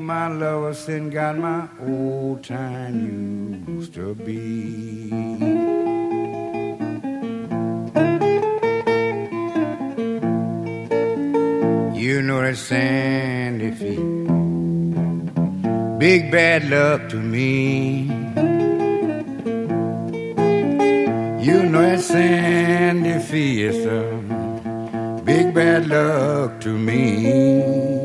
my lover since got my old time used to be. You know that Sandy feet, big bad luck to me. You know that Sandy feet is big bad luck to me.